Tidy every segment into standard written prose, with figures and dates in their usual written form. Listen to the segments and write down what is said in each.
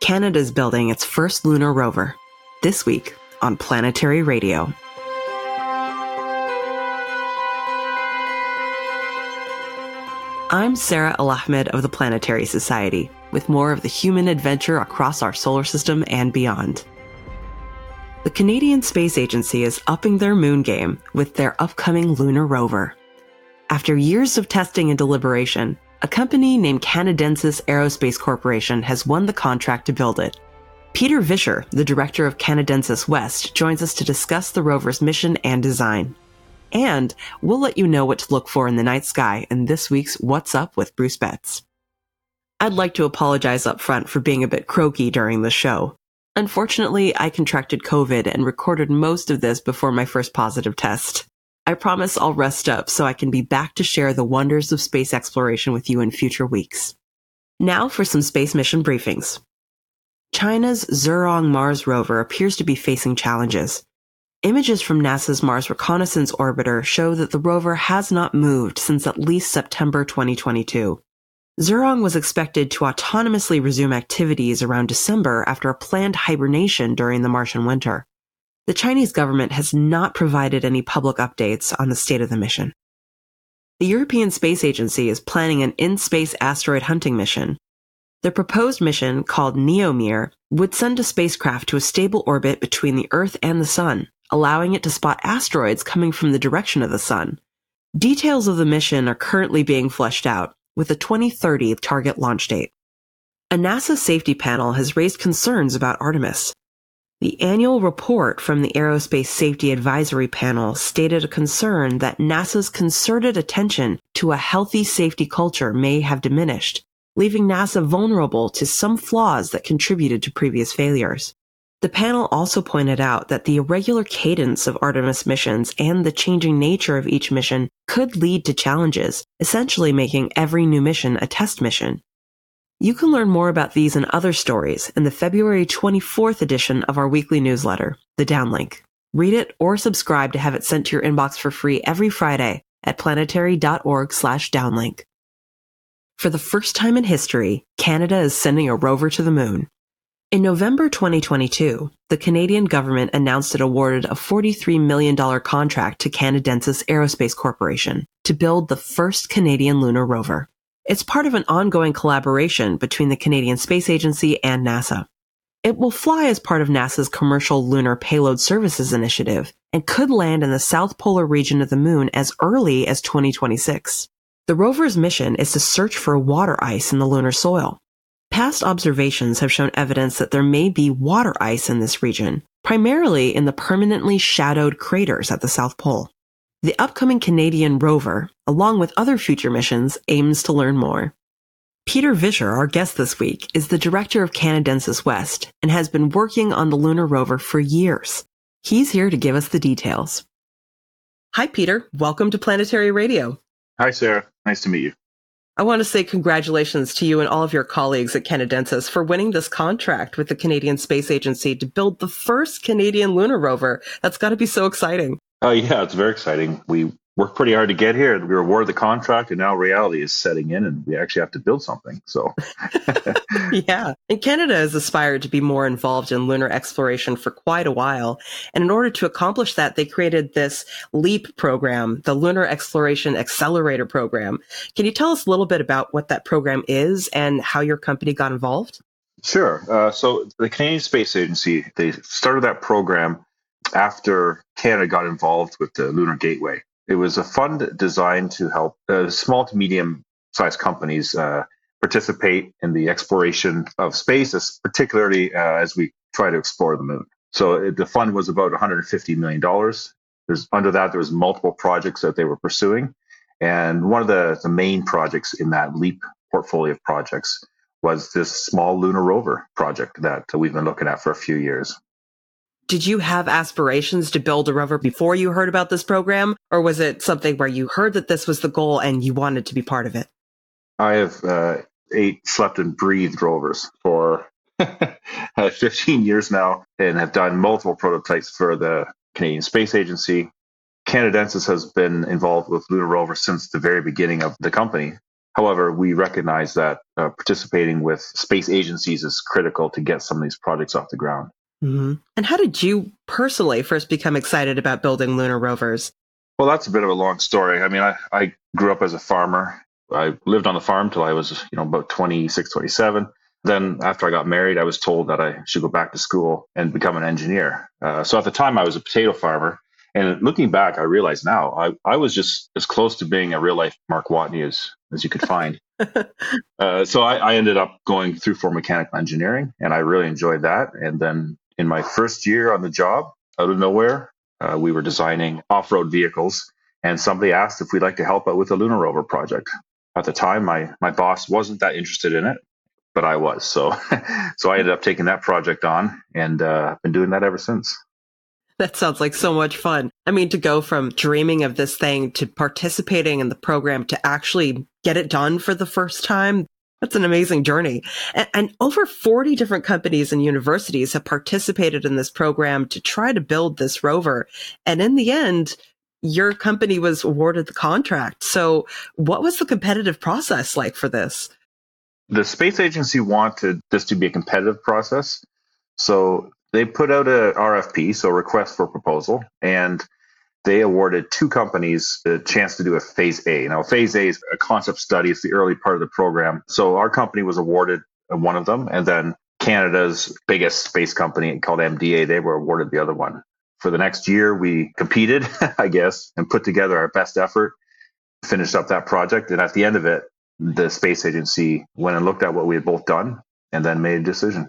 Canada's building its first lunar rover. This week on Planetary Radio. I'm Sarah Al-Ahmed of the Planetary Society, with more of the human adventure across our solar system and beyond. The Canadian Space Agency is upping their moon game with their upcoming lunar rover. After years of testing and deliberation, a company named Canadensis Aerospace Corporation has won the contract to build it. Peter Vischer, the director of Canadensis West, joins us to discuss the rover's mission and design. And we'll let you know what to look for in the night sky in this week's What's Up with Bruce Betts. I'd like to apologize up front for being a bit croaky during the show. Unfortunately, I contracted COVID and recorded most of this before my first positive test. I promise I'll rest up so I can be back to share the wonders of space exploration with you in future weeks. Now for some space mission briefings. China's Zhurong Mars rover appears to be facing challenges. Images from NASA's Mars Reconnaissance Orbiter show that the rover has not moved since at least September 2022. Zhurong was expected to autonomously resume activities around December after a planned hibernation during the Martian winter. The Chinese government has not provided any public updates on the state of the mission. The European Space Agency is planning an in-space asteroid hunting mission. The proposed mission, called NEOMIR, would send a spacecraft to a stable orbit between the Earth and the Sun, allowing it to spot asteroids coming from the direction of the Sun. Details of the mission are currently being fleshed out, with a 2030 target launch date. A NASA safety panel has raised concerns about Artemis. The annual report from the Aerospace Safety Advisory Panel stated a concern that NASA's concerted attention to a healthy safety culture may have diminished, leaving NASA vulnerable to some flaws that contributed to previous failures. The panel also pointed out that the irregular cadence of Artemis missions and the changing nature of each mission could lead to challenges, essentially making every new mission a test mission. You can learn more about these and other stories in the February 24th edition of our weekly newsletter, The Downlink. Read it or subscribe to have it sent to your inbox for free every Friday at planetary.org/downlink. For the first time in history, Canada is sending a rover to the moon. In November 2022, the Canadian government announced it awarded a $43 million contract to Canadensis Aerospace Corporation to build the first Canadian lunar rover. It's part of an ongoing collaboration between the Canadian Space Agency and NASA. It will fly as part of NASA's Commercial Lunar Payload Services initiative and could land in the south polar region of the moon as early as 2026. The rover's mission is to search for water ice in the lunar soil. Past observations have shown evidence that there may be water ice in this region, primarily in the permanently shadowed craters at the South Pole. The upcoming Canadian rover, along with other future missions, aims to learn more. Peter Vischer, our guest this week, is the director of Canadensis West and has been working on the lunar rover for years. He's here to give us the details. Hi, Peter. Welcome to Planetary Radio. Hi, Sarah. Nice to meet you. I want to say congratulations to you and all of your colleagues at Canadensis for winning this contract with the Canadian Space Agency to build the first Canadian lunar rover. That's got to be so exciting. Oh, yeah, it's very exciting. We worked pretty hard to get here. We were awarded the contract, and now reality is setting in, and we actually have to build something. So, yeah. And Canada has aspired to be more involved in lunar exploration for quite a while. And in order to accomplish that, they created this LEAP program, the Lunar Exploration Accelerator Program. Can you tell us a little bit about what that program is and how your company got involved? Sure. So the Canadian Space Agency, they started that program after Canada got involved with the Lunar Gateway. It was a fund designed to help small to medium-sized companies participate in the exploration of space, particularly as we try to explore the moon. So the fund was about $150 million. Under that, there was multiple projects that they were pursuing. And one of the main projects in that LEAP portfolio of projects was this small lunar rover project that we've been looking at for a few years. Did you have aspirations to build a rover before you heard about this program? Or was it something where you heard that this was the goal and you wanted to be part of it? I have ate, slept, and breathed rovers for 15 years now and have done multiple prototypes for the Canadian Space Agency. Canadensis has been involved with lunar rovers since the very beginning of the company. However, we recognize that participating with space agencies is critical to get some of these projects off the ground. Mm-hmm. And how did you personally first become excited about building lunar rovers? Well, that's a bit of a long story. I mean, I grew up as a farmer. I lived on the farm till I was, about 26, 27. Then after I got married, I was told that I should go back to school and become an engineer. So at the time, I was a potato farmer. And looking back, I realize now I was just as close to being a real life Mark Watney as you could find. So I ended up going through for mechanical engineering, and I really enjoyed that. And then in my first year on the job, out of nowhere, we were designing off-road vehicles, and somebody asked if we'd like to help out with the lunar rover project. At the time, my boss wasn't that interested in it, but I was. So I ended up taking that project on, and I've been doing that ever since. That sounds like so much fun. I mean, to go from dreaming of this thing to participating in the program to actually get it done for the first time, that's an amazing journey. And over 40 different companies and universities have participated in this program to try to build this rover. And in the end, your company was awarded the contract. So what was the competitive process like for this? The space agency wanted this to be a competitive process. So they put out a RFP, so request for proposal, and they awarded two companies the chance to do a phase A. Now, phase A is a concept study. It's the early part of the program. So our company was awarded one of them, and then Canada's biggest space company called MDA, they were awarded the other one. For the next year, we competed, I guess, and put together our best effort, finished up that project. And at the end of it, the space agency went and looked at what we had both done and then made a decision.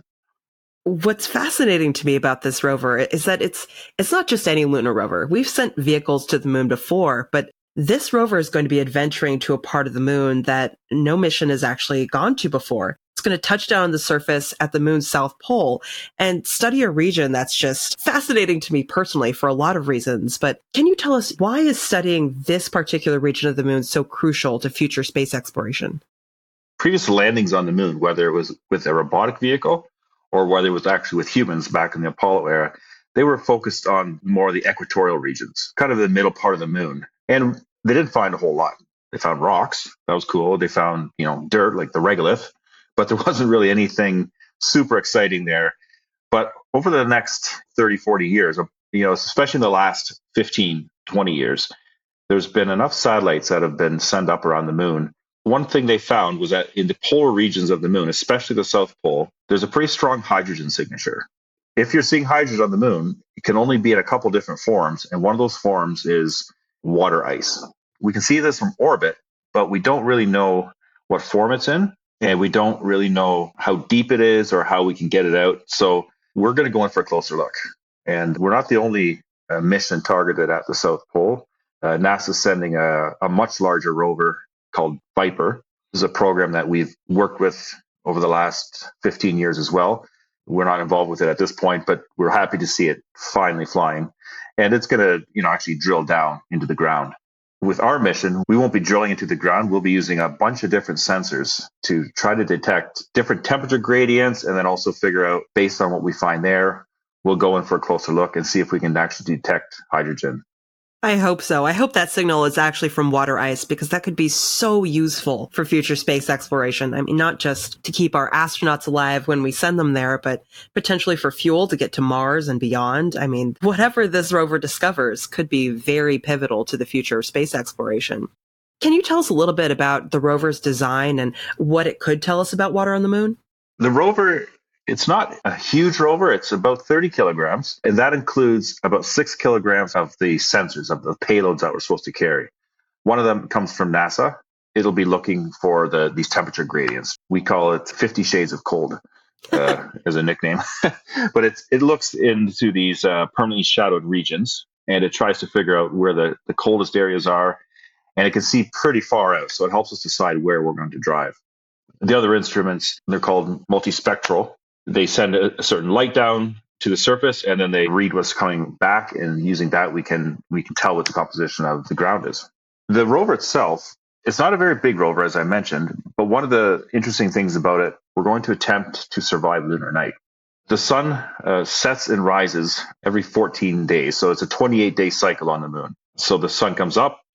What's fascinating to me about this rover is that it's not just any lunar rover. We've sent vehicles to the moon before, but this rover is going to be adventuring to a part of the moon that no mission has actually gone to before. It's going to touch down on the surface at the moon's south pole and study a region that's just fascinating to me personally for a lot of reasons. But can you tell us, why is studying this particular region of the moon so crucial to future space exploration? Previous landings on the moon, whether it was with a robotic vehicle or whether it was actually with humans back in the Apollo era, they were focused on more of the equatorial regions, kind of the middle part of the moon. And they didn't find a whole lot. They found rocks. That was cool. They found, dirt like the regolith, but there wasn't really anything super exciting there. But over the next 30, 40 years, especially in the last 15, 20 years, there's been enough satellites that have been sent up around the moon. One thing they found was that in the polar regions of the moon, especially the South Pole, there's a pretty strong hydrogen signature. If you're seeing hydrogen on the moon, it can only be in a couple different forms, and one of those forms is water ice. We can see this from orbit, but we don't really know what form it's in, and we don't really know how deep it is or how we can get it out. So we're going to go in for a closer look. And we're not the only mission targeted at the South Pole. NASA's sending a much larger rover called Viper. This is a program that we've worked with over the last 15 years as well. We're not involved with it at this point, but we're happy to see it finally flying. And it's going to, actually drill down into the ground. With our mission, we won't be drilling into the ground. We'll be using a bunch of different sensors to try to detect different temperature gradients, and then also figure out, based on what we find there, we'll go in for a closer look and see if we can actually detect hydrogen. I hope so. I hope that signal is actually from water ice, because that could be so useful for future space exploration. I mean, not just to keep our astronauts alive when we send them there, but potentially for fuel to get to Mars and beyond. I mean, whatever this rover discovers could be very pivotal to the future of space exploration. Can you tell us a little bit about the rover's design and what it could tell us about water on the moon? The rover, it's not a huge rover. It's about 30 kilograms, and that includes about 6 kilograms of the sensors, of the payloads that we're supposed to carry. One of them comes from NASA. It'll be looking for these temperature gradients. We call it 50 Shades of Cold as a nickname. But it looks into these permanently shadowed regions, and it tries to figure out where the coldest areas are, and it can see pretty far out, so it helps us decide where we're going to drive. The other instruments, they're called multispectral. They send a certain light down to the surface, and then they read what's coming back, and using that we can tell what the composition of the ground is. The rover itself, it's not a very big rover, as I mentioned, but one of the interesting things about it, we're going to attempt to survive lunar night. The sun sets and rises every 14 days, so it's a 28-day cycle on the moon. So the sun comes up,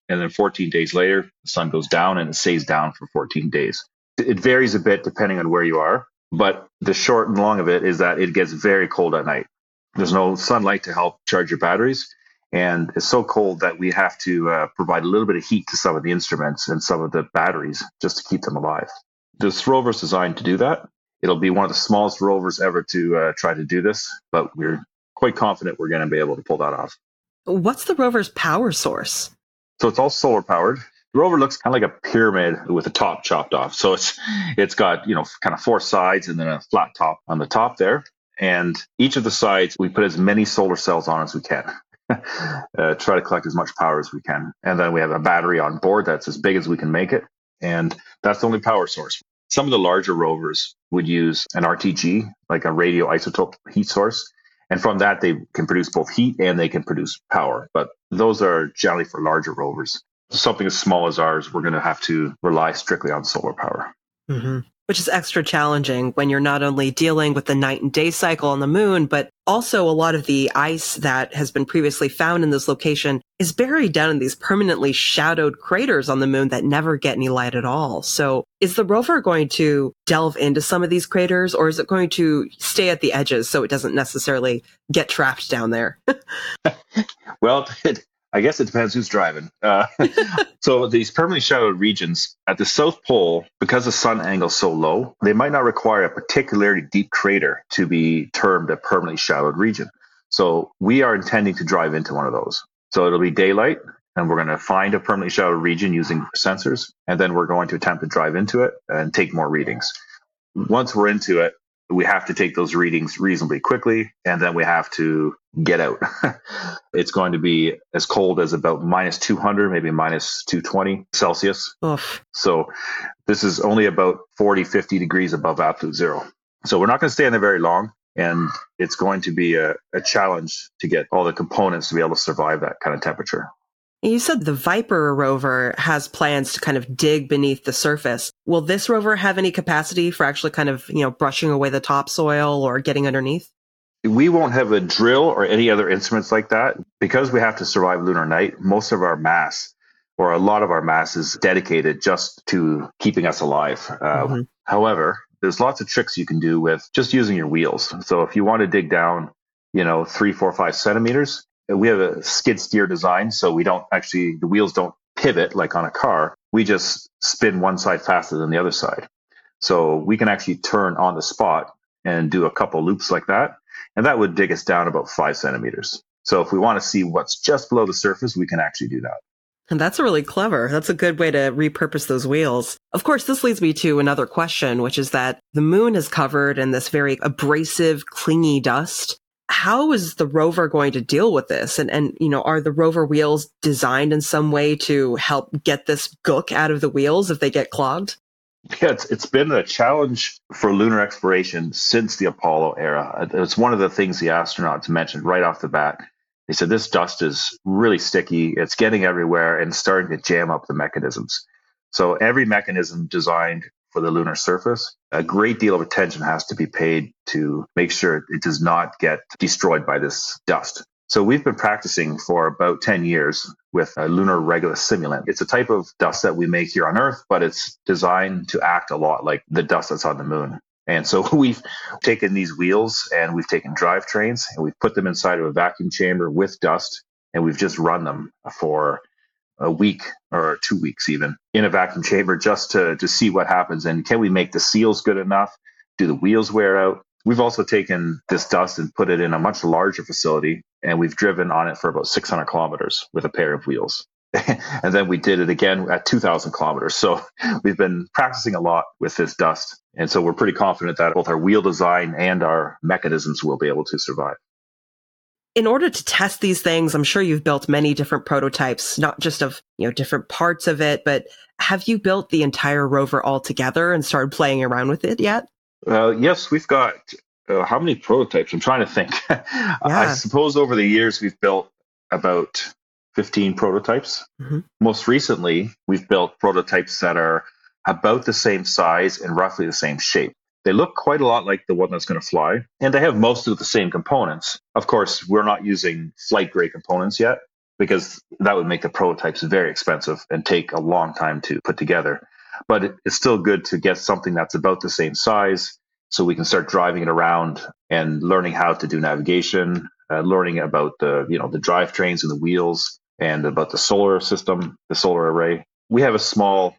and then 14 days later, the sun goes down and it stays down for 14 days. It varies a bit depending on where you are, but the short and long of it is that it gets very cold at night. There's no sunlight to help charge your batteries, and it's so cold that we have to provide a little bit of heat to some of the instruments and some of the batteries just to keep them alive. This rover is designed to do that. It'll be one of the smallest rovers ever to try to do this, but we're quite confident we're going to be able to pull that off. What's the rover's power source? So it's all solar powered. The rover looks kind of like a pyramid with the top chopped off. So it's got, kind of 4 sides and then a flat top on the top there. And each of the sides, we put as many solar cells on as we can. Try to collect as much power as we can. And then we have a battery on board that's as big as we can make it. And that's the only power source. Some of the larger rovers would use an RTG, like a radioisotope heat source. And from that, they can produce both heat and they can produce power. But those are generally for larger rovers. Something as small as ours, we're going to have to rely strictly on solar power. Mm-hmm. Which is extra challenging when you're not only dealing with the night and day cycle on the moon, but also a lot of the ice that has been previously found in this location is buried down in these permanently shadowed craters on the moon that never get any light at all. So is the rover going to delve into some of these craters, or is it going to stay at the edges so it doesn't necessarily get trapped down there? Well, I guess it depends who's driving. So these permanently shadowed regions at the South Pole, because the sun angle is so low, they might not require a particularly deep crater to be termed a permanently shadowed region. So we are intending to drive into one of those. So it'll be daylight, and we're going to find a permanently shadowed region using sensors, and then we're going to attempt to drive into it and take more readings. Once we're into it, we have to take those readings reasonably quickly, and then we have to get out. It's going to be as cold as about minus 200, maybe minus 220 Celsius. Oof. So this is only about 40, 50 degrees above absolute zero. So we're not going to stay in there very long, and it's going to be a challenge to get all the components to be able to survive that kind of temperature. You said the Viper rover has plans to kind of dig beneath the surface. Will this rover have any capacity for actually kind of, brushing away the topsoil or getting underneath? We won't have a drill or any other instruments like that. Because we have to survive lunar night, most of our mass, or a lot of our mass, is dedicated just to keeping us alive. However, there's lots of tricks you can do with just using your wheels. So if you want to dig down, 3, 4, 5 centimeters, we have a skid steer design, so the wheels don't pivot like on a car. We just spin one side faster than the other side. So we can actually turn on the spot and do a couple loops like that. And that would dig us down about 5 centimeters. So if we want to see what's just below the surface, we can actually do that. And that's really clever. That's a good way to repurpose those wheels. Of course, this leads me to another question, which is that the moon is covered in this very abrasive, clingy dust. How is the rover going to deal with this? And are the rover wheels designed in some way to help get this gook out of the wheels if they get clogged? Yeah, it's been a challenge for lunar exploration since the Apollo era. It's one of the things the astronauts mentioned right off the bat. They said this dust is really sticky, it's getting everywhere, and starting to jam up the mechanisms. So every mechanism designed for the lunar surface, a great deal of attention has to be paid to make sure it does not get destroyed by this dust. So we've been practicing for about 10 years with a lunar Regulus simulant. It's a type of dust that we make here on Earth, but it's designed to act a lot like the dust that's on the moon. And so we've taken these wheels and we've taken drivetrains and we've put them inside of a vacuum chamber with dust, and we've just run them for a week or 2 weeks even in a vacuum chamber just to see what happens. And can we make the seals good enough? Do the wheels wear out? We've also taken this dust and put it in a much larger facility, and we've driven on it for about 600 kilometers with a pair of wheels. And then we did it again at 2,000 kilometers. So we've been practicing a lot with this dust. And so we're pretty confident that both our wheel design and our mechanisms will be able to survive. In order to test these things, I'm sure you've built many different prototypes, not just of, different parts of it, but have you built the entire rover all together and started playing around with it yet? Yes, we've got how many prototypes? I'm trying to think. I suppose over the years, we've built about 15 prototypes. Mm-hmm. Most recently, we've built prototypes that are about the same size and roughly the same shape. They look quite a lot like the one that's going to fly, and they have most of the same components. Of course, we're not using flight-grade components yet, because that would make the prototypes very expensive and take a long time to put together. But it's still good to get something that's about the same size so we can start driving it around and learning how to do navigation, learning about the drivetrains and the wheels and about the solar system, the solar array. We have a small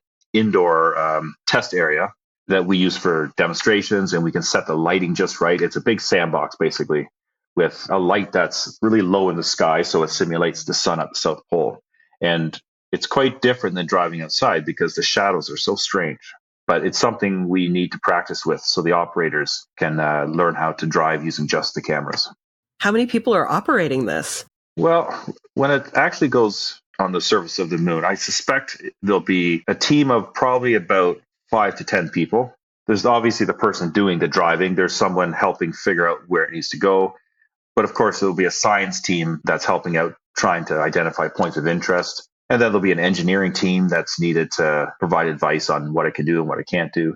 indoor test area that we use for demonstrations, and we can set the lighting just right. It's a big sandbox, basically, with a light that's really low in the sky, so it simulates the sun at the South Pole. And it's quite different than driving outside because the shadows are so strange. But it's something we need to practice with so the operators can learn how to drive using just the cameras. How many people are operating this? Well, when it actually goes on the surface of the moon, I suspect there'll be a team of probably about 5 to 10 people. There's obviously the person doing the driving. There's someone helping figure out where it needs to go. But of course, there'll be a science team that's helping out, trying to identify points of interest. And then there'll be an engineering team that's needed to provide advice on what it can do and what it can't do.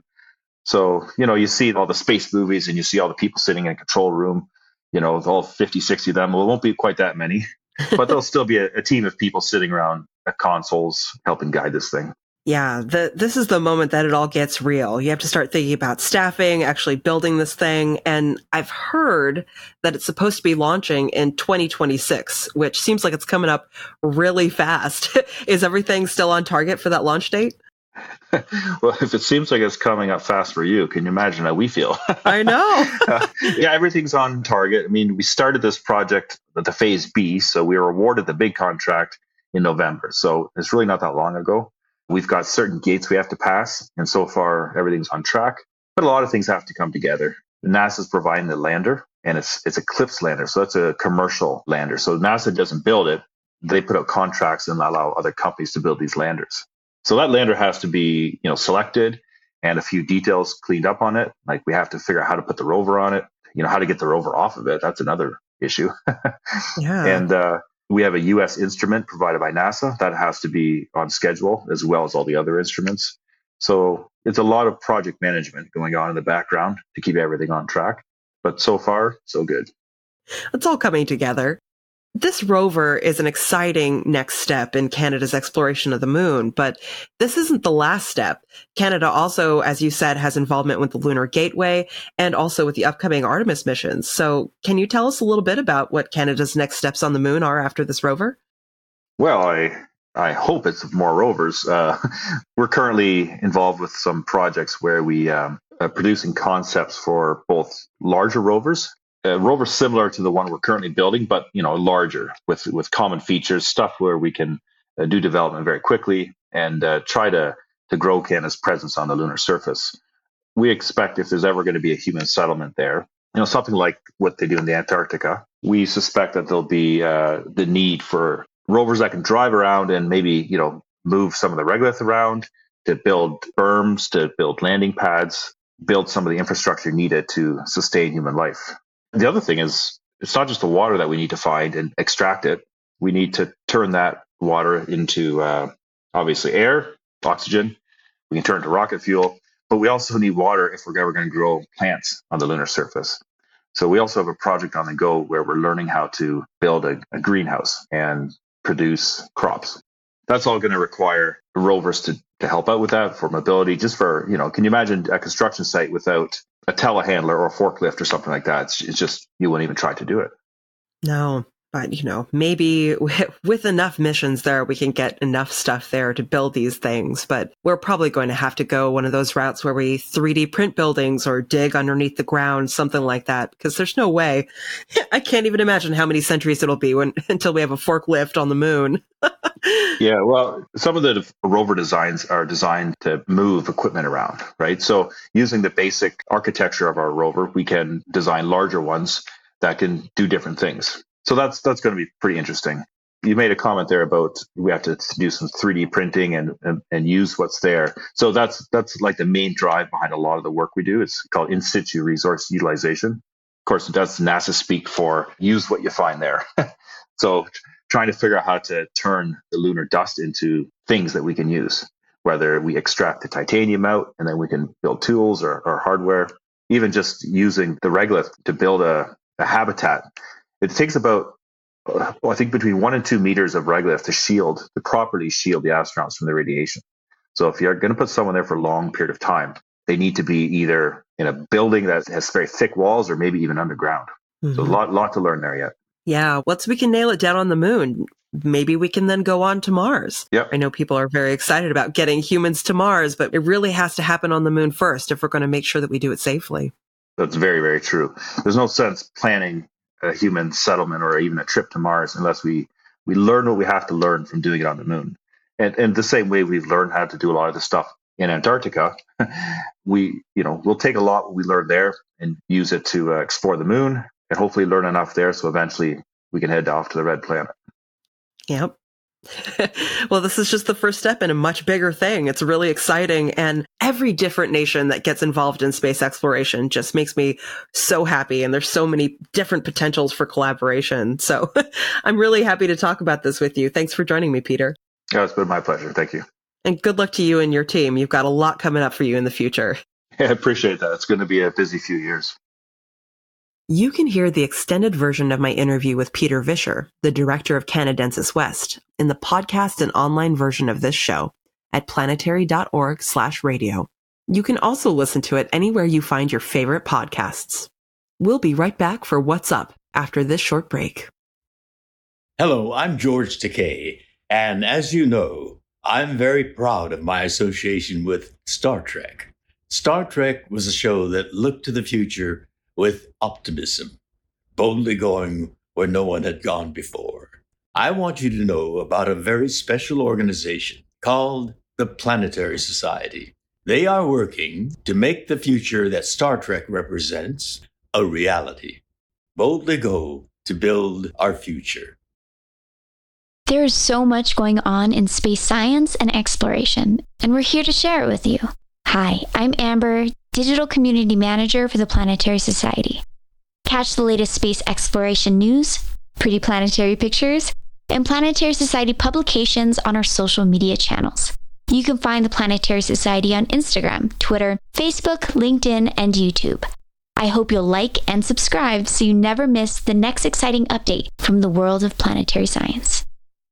So, you see all the space movies and you see all the people sitting in a control room, with all 50, 60 of them. Well, it won't be quite that many, but there'll still be a team of people sitting around at consoles helping guide this thing. Yeah, this is the moment that it all gets real. You have to start thinking about staffing, actually building this thing. And I've heard that it's supposed to be launching in 2026, which seems like it's coming up really fast. Is everything still on target for that launch date? Well, if it seems like it's coming up fast for you, can you imagine how we feel? I know. Yeah, everything's on target. I mean, we started this project at the Phase B, so we were awarded the big contract in November. So it's really not that long ago. We've got certain gates we have to pass, and so far everything's on track. But a lot of things have to come together. NASA's providing the lander, and it's a CLPS lander, so that's a commercial lander. So NASA doesn't build it; they put out contracts and allow other companies to build these landers. So that lander has to be, selected, and a few details cleaned up on it. Like we have to figure out how to put the rover on it, how to get the rover off of it. That's another issue. Yeah. And we have a U.S. instrument provided by NASA that has to be on schedule as well as all the other instruments. So it's a lot of project management going on in the background to keep everything on track. But so far, so good. It's all coming together. This rover is an exciting next step in Canada's exploration of the moon, but this isn't the last step. Canada also, as you said, has involvement with the Lunar Gateway and also with the upcoming Artemis missions. So can you tell us a little bit about what Canada's next steps on the moon are after this rover? Well, I hope it's more rovers. We're currently involved with some projects where we are producing concepts for both larger rovers, rover similar to the one we're currently building, but larger with common features, stuff where we can do development very quickly and try to grow Canada's presence on the lunar surface. We expect if there's ever going to be a human settlement there, something like what they do in the Antarctica, we suspect that there'll be the need for rovers that can drive around and maybe move some of the regolith around, to build berms, to build landing pads, build some of the infrastructure needed to sustain human life. The other thing is, it's not just the water that we need to find and extract it. We need to turn that water into, obviously, air, oxygen. We can turn it to rocket fuel. But we also need water if we're ever going to grow plants on the lunar surface. So we also have a project on the go where we're learning how to build a greenhouse and produce crops. That's all going to require rovers to help out with that for mobility, just for, can you imagine a construction site without a telehandler or a forklift or something like that? It's just, you wouldn't even try to do it. No, but, maybe with enough missions there, we can get enough stuff there to build these things. But we're probably going to have to go one of those routes where we 3D print buildings or dig underneath the ground, something like that, because there's no way. I can't even imagine how many centuries it'll be until we have a forklift on the moon. Yeah, well, some of the rover designs are designed to move equipment around, right? So using the basic architecture of our rover, we can design larger ones that can do different things. So that's going to be pretty interesting. You made a comment there about we have to do some 3D printing and use what's there. So that's like the main drive behind a lot of the work we do. It's called in situ resource utilization. Of course, that's NASA speak for use what you find there. So trying to figure out how to turn the lunar dust into things that we can use, whether we extract the titanium out and then we can build tools or hardware, even just using the regolith to build a habitat. It takes about well, I think between 1 and 2 meters of regolith to properly shield the astronauts from the radiation. So if you're going to put someone there for a long period of time, they need to be either in a building that has very thick walls or maybe even underground. So a lot to learn there yet. Yeah, once we can nail it down on the moon, maybe we can then go on to Mars. Yep. I know people are very excited about getting humans to Mars, but it really has to happen on the moon first if we're going to make sure that we do it safely. That's very, very true. There's no sense planning a human settlement or even a trip to Mars unless we learn what we have to learn from doing it on the moon. And the same way we've learned how to do a lot of the stuff in Antarctica, we'll take a lot what we learned there and use it to explore the moon and hopefully learn enough there so eventually we can head off to the red planet. Yep. Well, this is just the first step in a much bigger thing. It's really exciting. And every different nation that gets involved in space exploration just makes me so happy. And there's so many different potentials for collaboration. So I'm really happy to talk about this with you. Thanks for joining me, Peter. Yeah, it's been my pleasure. Thank you. And good luck to you and your team. You've got a lot coming up for you in the future. Yeah, I appreciate that. It's going to be a busy few years. You can hear the extended version of my interview with Peter Vischer, the director of Canadensis West, in the podcast and online version of this show at planetary.org/radio. You can also listen to it anywhere you find your favorite podcasts. We'll be right back for What's Up after this short break. Hello, I'm George Takei, and as you know, I'm very proud of my association with Star Trek. Star Trek was a show that looked to the future with optimism, boldly going where no one had gone before. I want you to know about a very special organization called the Planetary Society. They are working to make the future that Star Trek represents a reality. Boldly go to build our future. There is so much going on in space science and exploration, and we're here to share it with you. Hi, I'm Amber, Digital Community Manager for the Planetary Society. Catch the latest space exploration news, pretty planetary pictures, and Planetary Society publications on our social media channels. You can find the Planetary Society on Instagram, Twitter, Facebook, LinkedIn, and YouTube. I hope you'll like and subscribe so you never miss the next exciting update from the world of planetary science.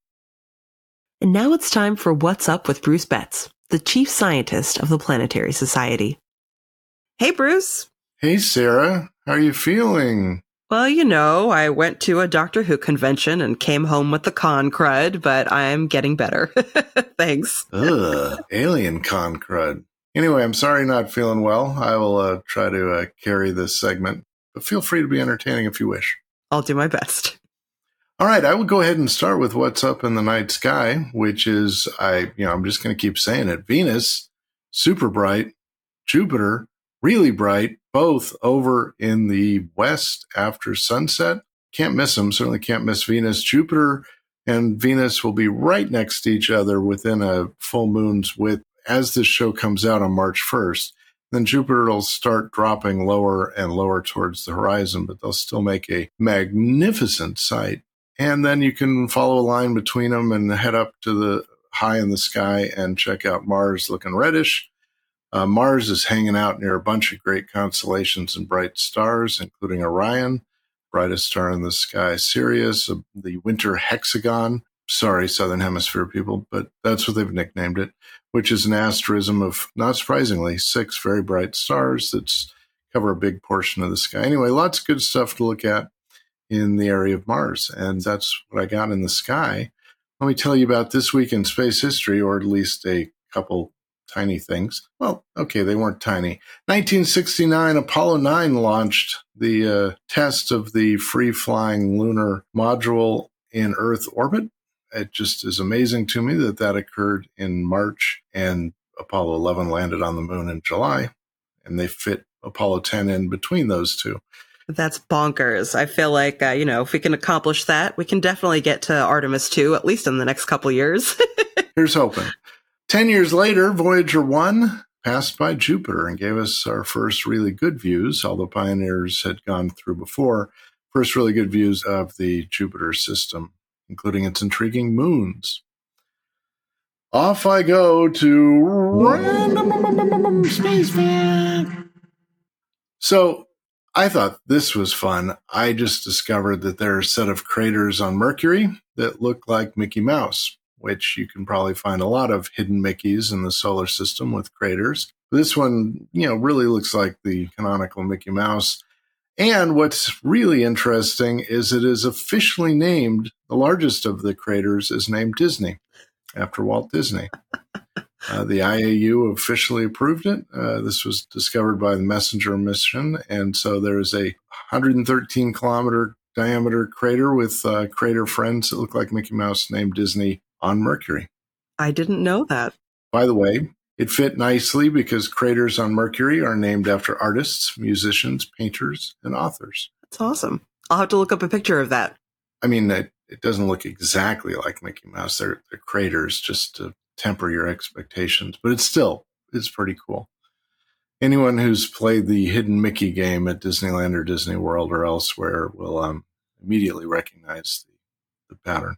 And now it's time for What's Up with Bruce Betts, the chief scientist of the Planetary Society. Hey, Bruce. Hey, Sarah. How are you feeling? Well, I went to a Doctor Who convention and came home with the con crud, but I'm getting better. Thanks. Alien con crud. Anyway, I'm sorry not feeling well. I will try to carry this segment, but feel free to be entertaining if you wish. I'll do my best. All right, I will go ahead and start with what's up in the night sky, which is, I'm just going to keep saying it. Venus, super bright. Jupiter, really bright, both over in the west after sunset. Can't miss them, certainly can't miss Venus. Jupiter and Venus will be right next to each other within a full moon's width as this show comes out on March 1st. Then Jupiter will start dropping lower and lower towards the horizon, but they'll still make a magnificent sight. And then you can follow a line between them and head up to the high in the sky and check out Mars looking reddish. Mars is hanging out near a bunch of great constellations and bright stars, including Orion, brightest star in the sky, Sirius, the winter hexagon. Sorry, Southern Hemisphere people, but that's what they've nicknamed it, which is an asterism of, not surprisingly, 6 very bright stars that cover a big portion of the sky. Anyway, lots of good stuff to look at in the area of Mars, and that's what I got in the sky. Let me tell you about this week in space history, or at least a couple tiny things. Well, okay, they weren't tiny. 1969, Apollo 9 launched the test of the free-flying lunar module in Earth orbit. It just is amazing to me that occurred in March, and Apollo 11 landed on the moon in July, and they fit Apollo 10 in between those two. That's bonkers. I feel like, if we can accomplish that, we can definitely get to Artemis 2, at least in the next couple years. Here's hoping. 10 years later, Voyager 1 passed by Jupiter and gave us our first really good views, although pioneers had gone through before, first really good views of the Jupiter system, including its intriguing moons. Off I go to Random Space Fact. So I thought this was fun. I just discovered that there are a set of craters on Mercury that look like Mickey Mouse, which you can probably find a lot of hidden Mickeys in the solar system with craters. This one, really looks like the canonical Mickey Mouse. And what's really interesting is it is officially named, the largest of the craters is named Disney, after Walt Disney. The IAU officially approved it. This was discovered by the Messenger mission. And so there is a 113-kilometer diameter crater with crater friends that look like Mickey Mouse named Disney on Mercury. I didn't know that. By the way, it fit nicely because craters on Mercury are named after artists, musicians, painters, and authors. That's awesome. I'll have to look up a picture of that. I mean, it doesn't look exactly like Mickey Mouse. They're craters just to temper your expectations, but it's pretty cool. Anyone who's played the hidden Mickey game at Disneyland or Disney World or elsewhere will immediately recognize the pattern.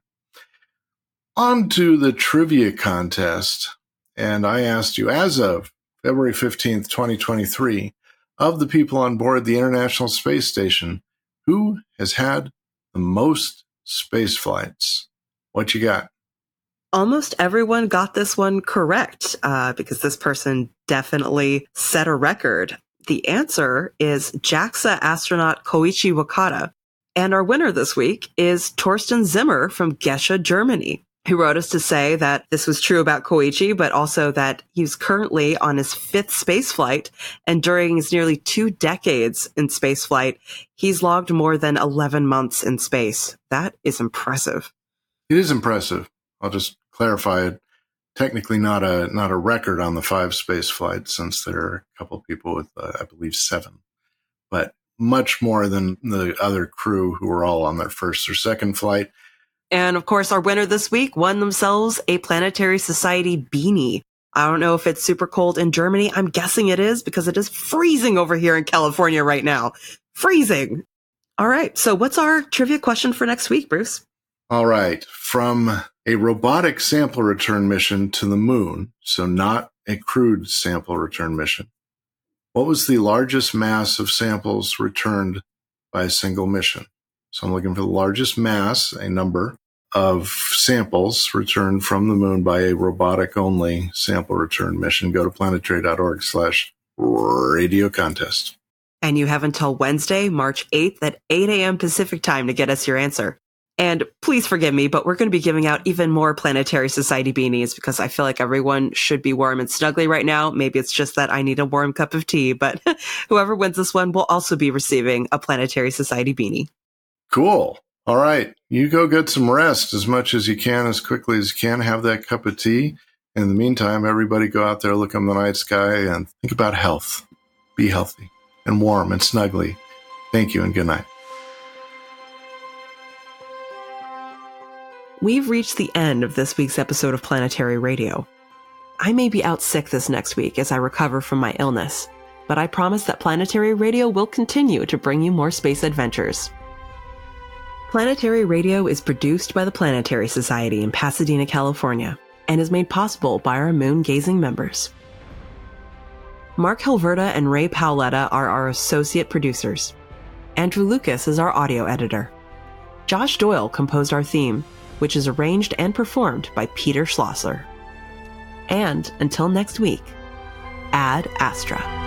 On to the trivia contest. And I asked you, as of February 15th, 2023, of the people on board the International Space Station, who has had the most space flights? What you got? Almost everyone got this one correct, because this person definitely set a record. The answer is JAXA astronaut Koichi Wakata. And our winner this week is Torsten Zimmer from Gesche, Germany, who wrote us to say that this was true about Koichi, but also that he's currently on his 5th spaceflight. And during his nearly 2 decades in spaceflight, he's logged more than 11 months in space. That is impressive. It is impressive. I'll just clarify it. Technically not a record on the 5 space flights, since there are a couple of people with, I believe, 7. But much more than the other crew who were all on their 1st or 2nd flight. And of course, our winner this week won themselves a Planetary Society beanie. I don't know if it's super cold in Germany. I'm guessing it is, because it is freezing over here in California right now. Freezing. All right. So what's our trivia question for next week, Bruce? All right. From a robotic sample return mission to the moon, so not a crewed sample return mission, what was the largest mass of samples returned by a single mission? So I'm looking for the largest mass, a number of samples returned from the moon by a robotic-only sample return mission. Go to planetary.org/radio contest. And you have until Wednesday, March 8th at 8 a.m. Pacific time to get us your answer. And please forgive me, but we're going to be giving out even more Planetary Society beanies, because I feel like everyone should be warm and snuggly right now. Maybe it's just that I need a warm cup of tea, but whoever wins this one will also be receiving a Planetary Society beanie. Cool. All right. You go get some rest as much as you can, as quickly as you can. Have that cup of tea. In the meantime, everybody go out there, look in the night sky, and think about health. Be healthy and warm and snuggly. Thank you and good night. We've reached the end of this week's episode of Planetary Radio. I may be out sick this next week as I recover from my illness, but I promise that Planetary Radio will continue to bring you more space adventures. Planetary Radio is produced by the Planetary Society in Pasadena, California, and is made possible by our moon-gazing members. Mark Hilverda and Ray Paoletta are our associate producers. Andrew Lucas is our audio editor. Josh Doyle composed our theme, which is arranged and performed by Peter Schlosser. And until next week, Ad Astra.